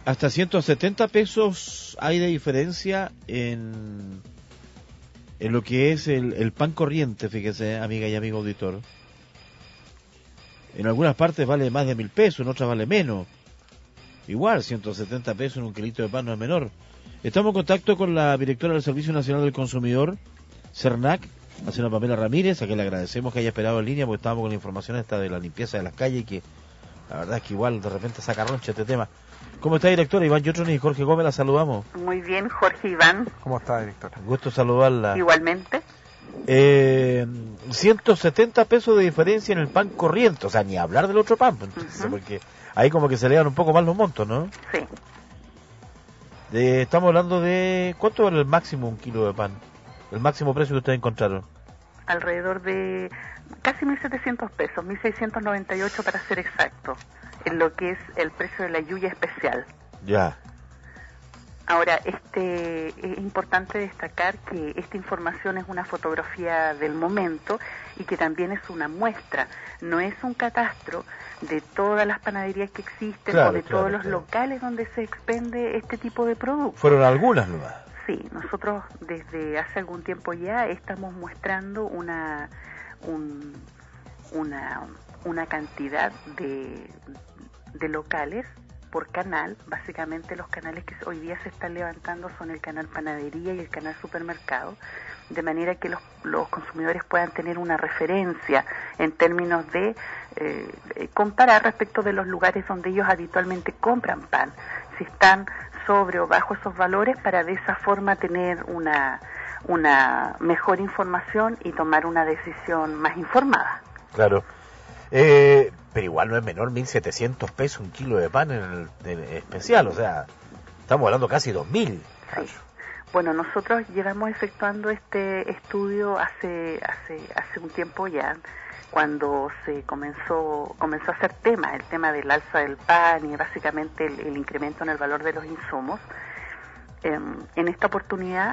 Hasta 170 pesos hay de diferencia en lo que es el pan corriente, fíjese, amiga y amigo auditor. En algunas partes vale más de 1.000 pesos, en otras vale menos. Igual, 170 pesos en un kilito de pan no es menor. Estamos en contacto con la directora del Servicio Nacional del Consumidor, CERNAC, la señora Pamela Ramírez, a quien le agradecemos que haya esperado en línea, porque estábamos con la información esta de la limpieza de las calles, que la verdad es que igual de repente saca roncha este tema. ¿Cómo está, directora? Iván Yotroni y Jorge Gómez, la saludamos. Muy bien, Jorge, Iván. ¿Cómo está, directora? Gusto saludarla. Igualmente. 170 pesos de diferencia en el pan corriente, o sea, ni hablar del otro pan, entonces, porque ahí como que se elevan un poco más los montos, ¿no? Sí. Estamos hablando de... ¿Cuánto vale el máximo un kilo de pan? El máximo precio que ustedes encontraron. Alrededor de casi 1.700 pesos, 1.698 para ser exacto, en lo que es el precio de la yuya especial. Ya. Ahora, es importante destacar que esta información es una fotografía del momento y que también es una muestra, no es un catastro de todas las panaderías que existen, claro, o de todos los locales donde se expende este tipo de productos. Fueron algunas nomás. Sí, nosotros desde hace algún tiempo ya estamos mostrando una cantidad de locales por canal. Básicamente los canales que hoy día se están levantando son el canal panadería y el canal supermercado, de manera que los consumidores puedan tener una referencia en términos de comparar respecto de los lugares donde ellos habitualmente compran pan, si están sobre o bajo esos valores, para de esa forma tener una mejor información y tomar una decisión más informada. Claro. Pero igual no es menor 1.700 pesos un kilo de pan en el especial, o sea, estamos hablando casi 2.000. Sí. Bueno, nosotros llevamos efectuando este estudio hace un tiempo ya, cuando se comenzó a hacer el tema del alza del pan y básicamente el incremento en el valor de los insumos. En esta oportunidad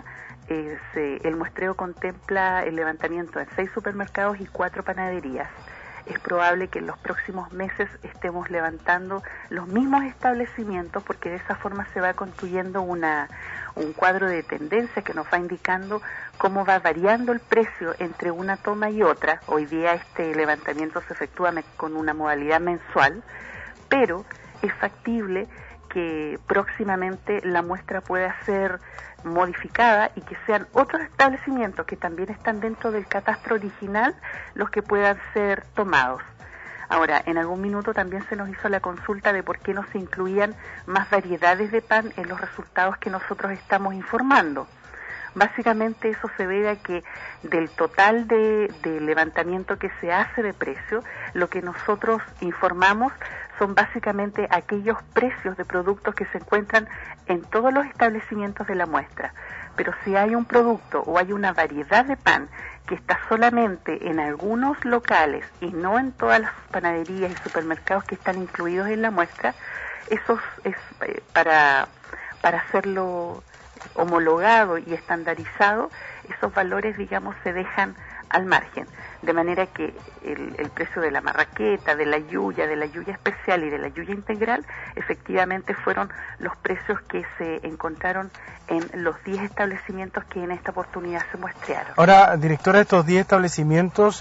el muestreo contempla el levantamiento de 6 supermercados y 4 panaderías. Es probable que en los próximos meses estemos levantando los mismos establecimientos, porque de esa forma se va construyendo un cuadro de tendencia que nos va indicando cómo va variando el precio entre una toma y otra. Hoy día este levantamiento se efectúa con una modalidad mensual, pero es factible que próximamente la muestra pueda ser modificada y que sean otros establecimientos que también están dentro del catastro original los que puedan ser tomados. Ahora, en algún minuto también se nos hizo la consulta de por qué no se incluían más variedades de pan en los resultados que nosotros estamos informando. Básicamente eso se debe a que del total de levantamiento que se hace de precio, lo que nosotros informamos son básicamente aquellos precios de productos que se encuentran en todos los establecimientos de la muestra. Pero si hay un producto o hay una variedad de pan que está solamente en algunos locales y no en todas las panaderías y supermercados que están incluidos en la muestra, eso es para hacerlo homologado y estandarizado, esos valores, digamos, se dejan al margen, de manera que el precio de la marraqueta, de la yuya especial y de la yuya integral, efectivamente fueron los precios que se encontraron en los 10 establecimientos que en esta oportunidad se muestrearon. Ahora, directora, estos 10 establecimientos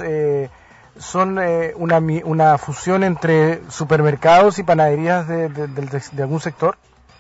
son una fusión entre supermercados y panaderías de algún sector.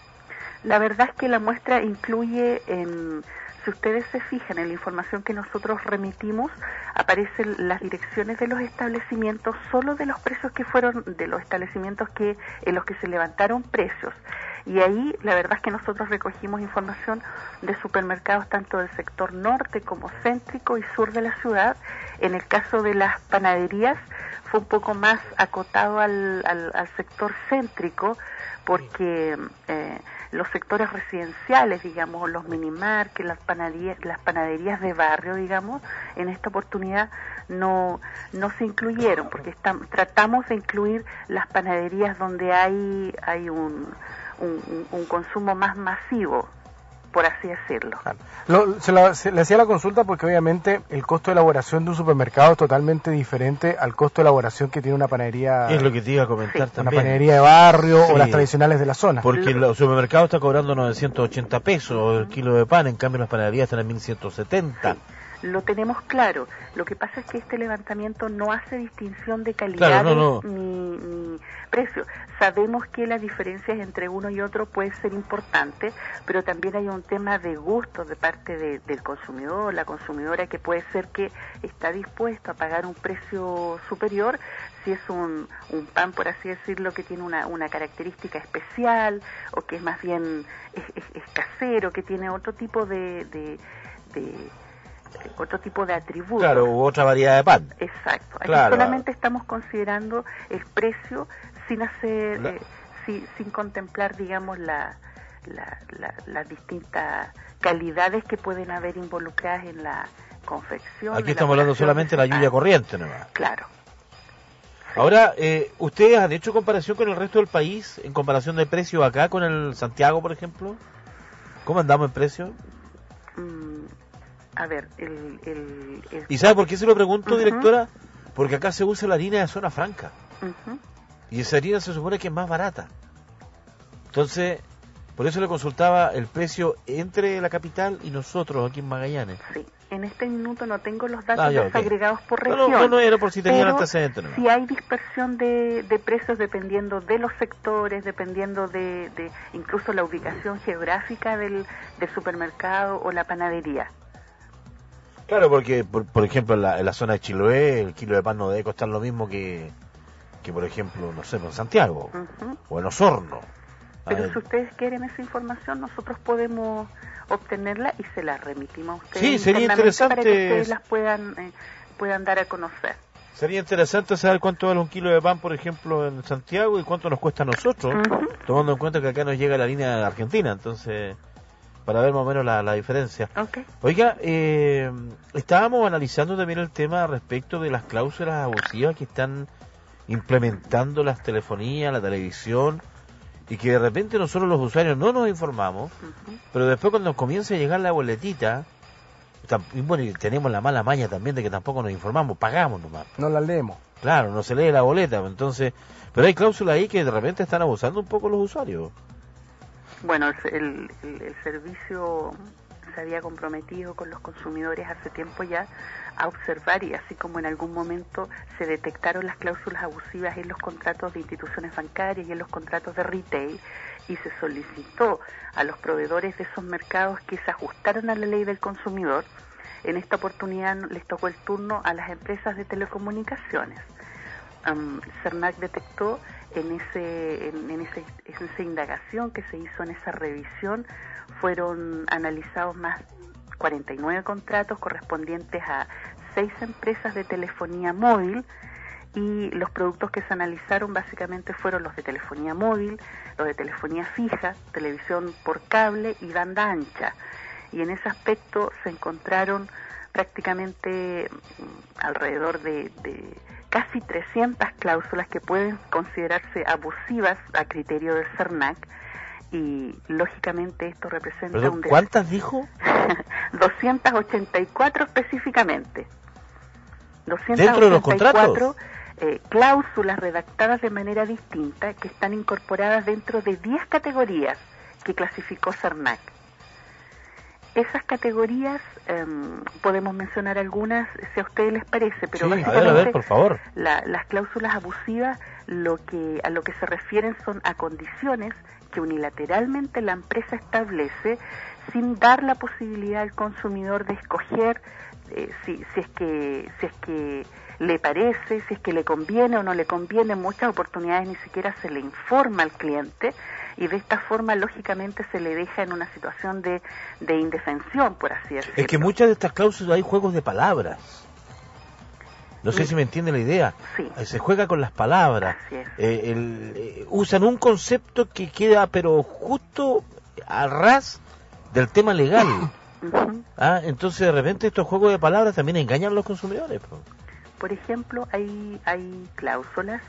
La verdad es que la muestra incluye, si ustedes se fijan en la información que nosotros remitimos, aparecen las direcciones de los establecimientos, solo de los precios que fueron, de los establecimientos en los que se levantaron precios. Y ahí la verdad es que nosotros recogimos información de supermercados tanto del sector norte como céntrico y sur de la ciudad. En el caso de las panaderías fue un poco más acotado al sector céntrico, porque los sectores residenciales, digamos, los minimarques, las panaderías de barrio, digamos, en esta oportunidad no se incluyeron, porque tratamos de incluir las panaderías donde hay un consumo más masivo. por así decirlo. Claro. Se le hacía la consulta porque obviamente el costo de elaboración de un supermercado es totalmente diferente al costo de elaboración que tiene una panadería. Es lo que te iba a comentar también. Una panadería de barrio o las tradicionales de la zona. Porque el supermercado está cobrando 980 pesos el kilo de pan, en cambio las panaderías están en 1170. Sí. Lo tenemos claro. Lo que pasa es que este levantamiento no hace distinción de calidades ni precio. Sabemos que las diferencias entre uno y otro pueden ser importantes, pero también hay un tema de gusto de parte del consumidor, la consumidora, que puede ser que está dispuesto a pagar un precio superior si es un pan, por así decirlo, que tiene una característica especial, o que es más bien es casero, que tiene otro tipo de atributos. Claro, u otra variedad de pan. Exacto. Aquí claro. Solamente estamos considerando el precio sin hacer, sin contemplar, digamos, las distintas calidades que pueden haber involucradas en la confección. Aquí estamos hablando solamente de la lluvia corriente nomás. Claro. Ahora, ¿ustedes han hecho comparación con el resto del país, en comparación de precio acá con el Santiago, por ejemplo? ¿Cómo andamos en precio? A ver, ¿Y sabe por qué se lo pregunto, directora? Porque acá se usa la harina de zona franca. Y esa harina se supone que es más barata. Entonces, por eso le consultaba el precio entre la capital y nosotros aquí en Magallanes. Sí, en este minuto no tengo los datos agregados por región. No, era por si tenían antecedentes. No. Si hay dispersión de precios dependiendo de los sectores, dependiendo de incluso la ubicación geográfica del supermercado o la panadería. Claro, porque, por ejemplo, en la zona de Chiloé, el kilo de pan no debe costar lo mismo que por ejemplo, no sé, en Santiago o en Osorno. Pero si ustedes quieren esa información, nosotros podemos obtenerla y se la remitimos a ustedes. Sí, sería interesante. Para que ustedes las puedan dar a conocer. Sería interesante saber cuánto vale un kilo de pan, por ejemplo, en Santiago, y cuánto nos cuesta a nosotros, tomando en cuenta que acá nos llega la línea de Argentina, entonces, para ver más o menos la diferencia. Okay. Oiga, estábamos analizando también el tema respecto de las cláusulas abusivas que están implementando las telefonías, la televisión, y que de repente nosotros los usuarios no nos informamos, pero después cuando comienza a llegar la boletita, y bueno, y tenemos la mala maña también de que tampoco nos informamos, pagamos nomás. No la leemos. Claro, no se lee la boleta, entonces, pero hay cláusulas ahí que de repente están abusando un poco los usuarios. Bueno, el servicio se había comprometido con los consumidores hace tiempo ya a observar, y así como en algún momento se detectaron las cláusulas abusivas en los contratos de instituciones bancarias y en los contratos de retail, y se solicitó a los proveedores de esos mercados que se ajustaran a la ley del consumidor, en esta oportunidad les tocó el turno a las empresas de telecomunicaciones. CERNAC detectó en esa indagación que se hizo, en esa revisión, fueron analizados más 49 contratos correspondientes a 6 empresas de telefonía móvil, y los productos que se analizaron básicamente fueron los de telefonía móvil, los de telefonía fija, televisión por cable y banda ancha. Y en ese aspecto se encontraron prácticamente alrededor de casi 300 cláusulas que pueden considerarse abusivas a criterio del CERNAC, y lógicamente esto representa ¿Cuántas dijo? 284 específicamente. 284 ¿Dentro de los contratos? Cláusulas redactadas de manera distinta que están incorporadas dentro de 10 categorías que clasificó CERNAC. Esas categorías, podemos mencionar algunas si a ustedes les parece, pero sí, básicamente a ver, por favor. Las cláusulas abusivas a lo que se refieren son a condiciones que unilateralmente la empresa establece sin dar la posibilidad al consumidor de escoger si es que le parece, si es que le conviene o no le conviene. En muchas oportunidades ni siquiera se le informa al cliente, y de esta forma lógicamente se le deja en una situación de indefensión, por así decirlo. Es que muchas de estas cláusulas hay juegos de palabras. No sé si me entiende la idea. Sí. Se juega con las palabras. Así es. Usan un concepto que queda pero justo a ras del tema legal. Entonces de repente estos juegos de palabras también engañan a los consumidores. Por ejemplo, hay cláusulas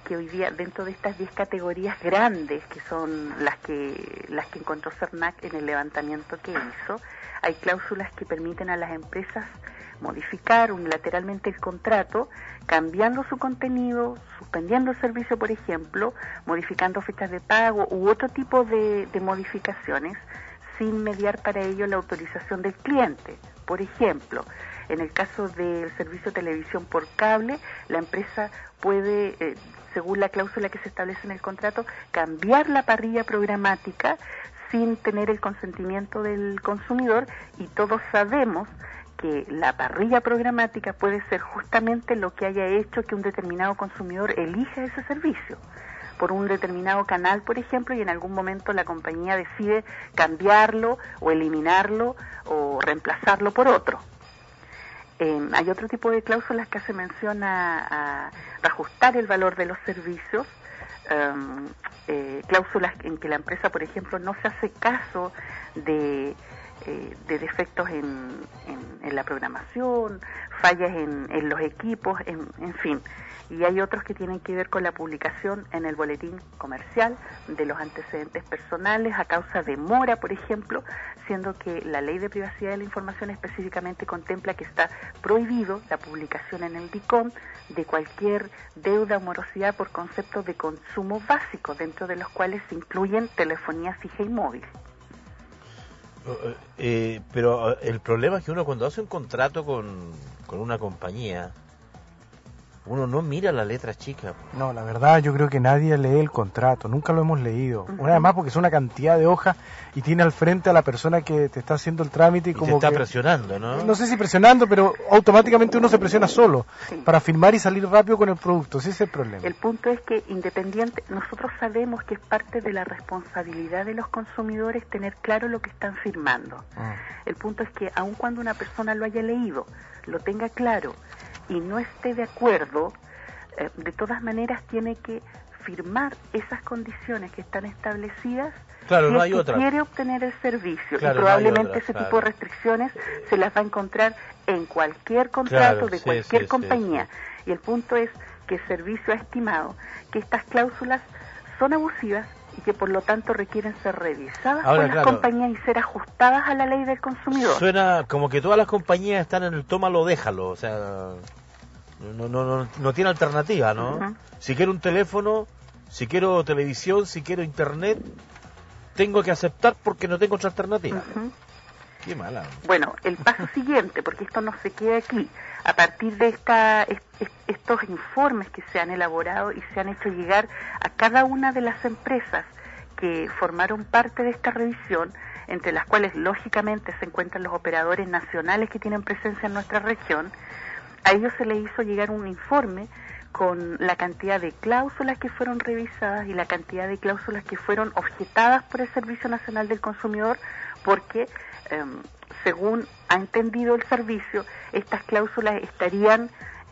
que hoy día, dentro de estas 10 categorías grandes, que son las que encontró CERNAC en el levantamiento que hizo, hay cláusulas que permiten a las empresas modificar unilateralmente el contrato, cambiando su contenido, suspendiendo el servicio, por ejemplo, modificando fechas de pago u otro tipo de modificaciones, sin mediar para ello la autorización del cliente. Por ejemplo, en el caso del servicio de televisión por cable, la empresa puede, según la cláusula que se establece en el contrato, cambiar la parrilla programática sin tener el consentimiento del consumidor, y todos sabemos que la parrilla programática puede ser justamente lo que haya hecho que un determinado consumidor elija ese servicio por un determinado canal, por ejemplo, y en algún momento la compañía decide cambiarlo o eliminarlo o reemplazarlo por otro. Hay otro tipo de cláusulas que hace mención a ajustar el valor de los servicios, cláusulas en que la empresa, por ejemplo, no se hace caso de defectos en la programación, fallas en los equipos, en fin. Y hay otros que tienen que ver con la publicación en el boletín comercial de los antecedentes personales a causa de mora, por ejemplo, siendo que la Ley de Privacidad de la Información específicamente contempla que está prohibido la publicación en el DICOM de cualquier deuda o morosidad por conceptos de consumo básico, dentro de los cuales se incluyen telefonía fija y móvil. Pero el problema es que uno cuando hace un contrato con una compañía, uno no mira la letra chica. No, la verdad yo creo que nadie lee el contrato, nunca lo hemos leído. Una más porque es una cantidad de hojas y tiene al frente a la persona que te está haciendo el trámite y como te está que, presionando, ¿no? No sé si presionando, pero automáticamente uno se presiona solo para firmar y salir rápido con el producto. Ese es el problema. El punto es que nosotros sabemos que es parte de la responsabilidad de los consumidores tener claro lo que están firmando. El punto es que aun cuando una persona lo haya leído, lo tenga claro y no esté de acuerdo, de todas maneras tiene que firmar esas condiciones que están establecidas. Claro, si no es hay que otra. quiere obtener el servicio, Claro, y probablemente no hay otra, ese claro. tipo de restricciones se las va a encontrar en cualquier contrato de cualquier compañía. Sí. Y el punto es que el servicio ha estimado que estas cláusulas son abusivas y que por lo tanto requieren ser revisadas por las compañías y ser ajustadas a la ley del consumidor. Suena como que todas las compañías están en el tómalo, déjalo, o sea, no tiene alternativa, ¿no? Uh-huh. Si quiero un teléfono, si quiero televisión, si quiero internet, tengo que aceptar porque no tengo otra alternativa. Uh-huh. Qué mala. Bueno, el paso siguiente, porque esto no se queda aquí, a partir de estos informes que se han elaborado y se han hecho llegar a cada una de las empresas que formaron parte de esta revisión, entre las cuales lógicamente se encuentran los operadores nacionales que tienen presencia en nuestra región, a ellos se les hizo llegar un informe con la cantidad de cláusulas que fueron revisadas y la cantidad de cláusulas que fueron objetadas por el Servicio Nacional del Consumidor, porque según ha entendido el servicio, estas cláusulas estarían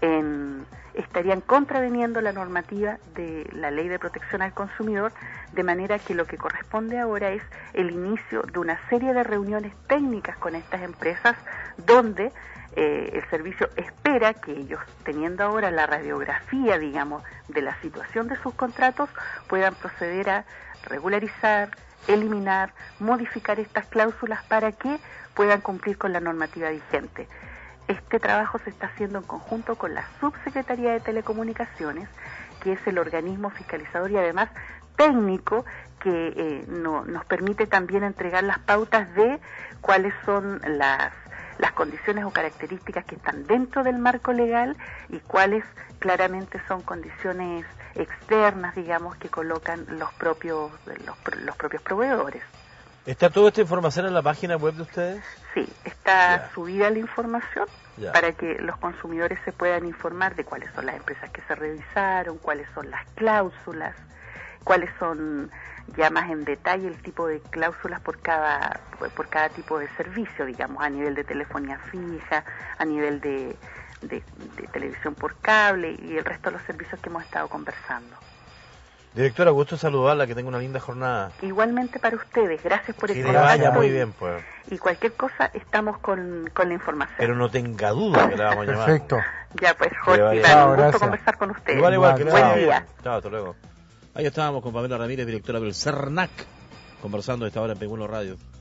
contraveniendo la normativa de la Ley de Protección al Consumidor, de manera que lo que corresponde ahora es el inicio de una serie de reuniones técnicas con estas empresas, donde el servicio espera que ellos, teniendo ahora la radiografía, digamos, de la situación de sus contratos, puedan proceder a regularizar, eliminar, modificar estas cláusulas para que puedan cumplir con la normativa vigente. Este trabajo se está haciendo en conjunto con la Subsecretaría de Telecomunicaciones, que es el organismo fiscalizador y además técnico que nos permite también entregar las pautas de cuáles son las condiciones o características que están dentro del marco legal y cuáles claramente son condiciones externas, digamos, que colocan los propios proveedores. ¿Está toda esta información en la página web de ustedes? Sí, está subida la información para que los consumidores se puedan informar de cuáles son las empresas que se revisaron, cuáles son las cláusulas, cuáles son ya más en detalle el tipo de cláusulas por cada tipo de servicio, digamos, a nivel de telefonía fija, a nivel de televisión por cable y el resto de los servicios que hemos estado conversando. Directora, gusto saludarla, que tenga una linda jornada. Igualmente para ustedes, gracias por el Que le vaya muy bien, pues. Y cualquier cosa, estamos con la información. Pero no tenga duda que la vamos a llamar. Perfecto. Ya pues, Jorge, vaya. Iván, Chao, un gusto gracias. conversar con ustedes. Igual que Buen chao. día. Chao, hasta luego. Ahí estábamos con Pamela Ramírez, directora del CERNAC, conversando a esta hora en P1 Radio.